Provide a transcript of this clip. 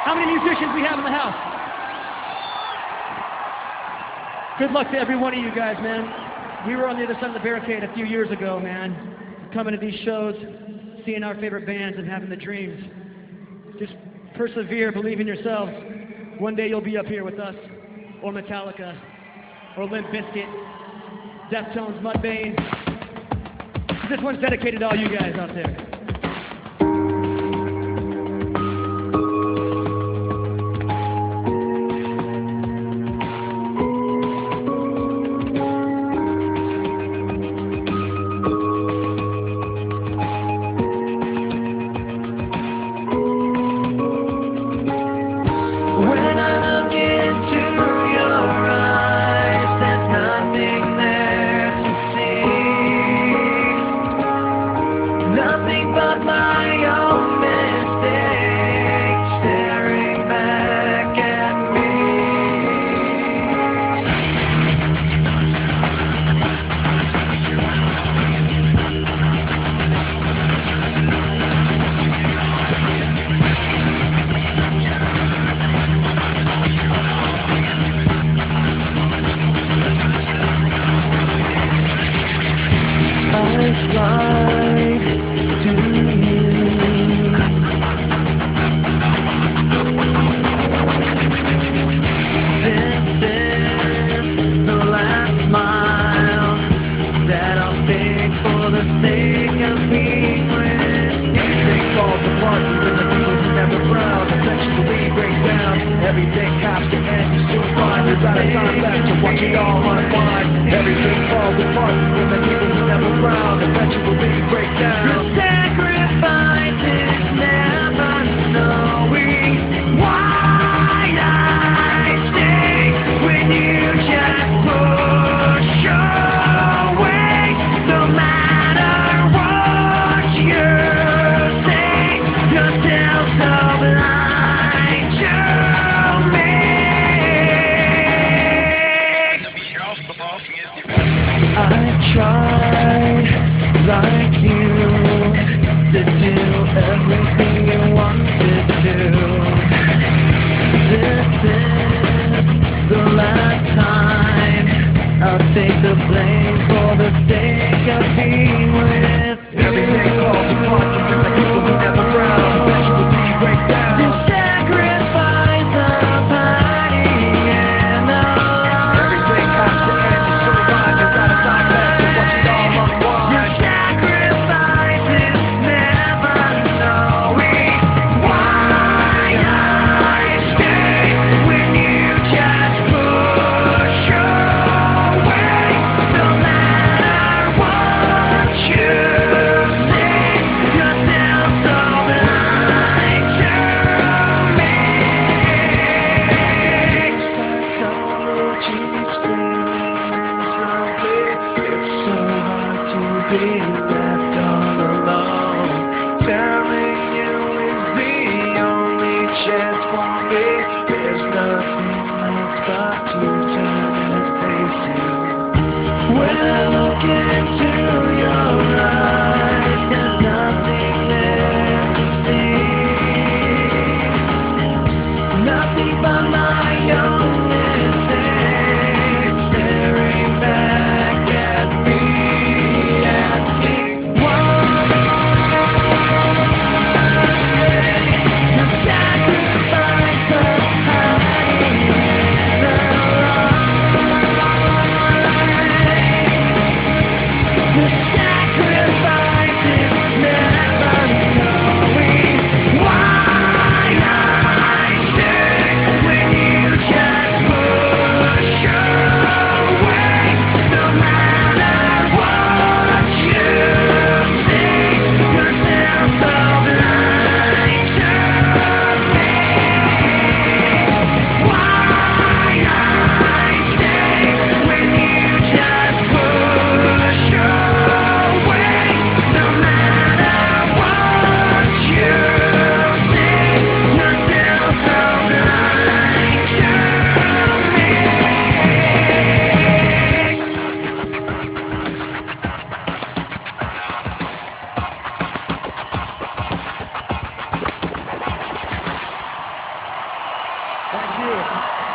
How many musicians we have in the house? Good luck to every one of you guys, man. We were on the other side of the barricade a few years ago, man. Coming to these shows, seeing our favorite bands and having the dreams. Just persevere, believe in yourselves. One day you'll be up here with us, or Metallica, or Limp Bizkit, Deftones, Mudvayne. This one's dedicated to all you guys out there. Everything has to end, you soon find there's not a time left to watch it all unwind. Everything falls apart when the people who never frown eventually break down. The sacrifice is never knowing why I stay when you just push away. No matter what you say, you're still so blind to me. I tried, like you, to do everything you wanted to. This is the last time I'll take the blame for the sake of being with you. Everything falls apart because the people who never frown eventually break down. You sacrifice the party and the love. Everything has to end, you survive, there's not a time left to watch it all unwind. Your sacrifice is never knowing why I stay when you just push away. No matter what you say, you're still so blind to you.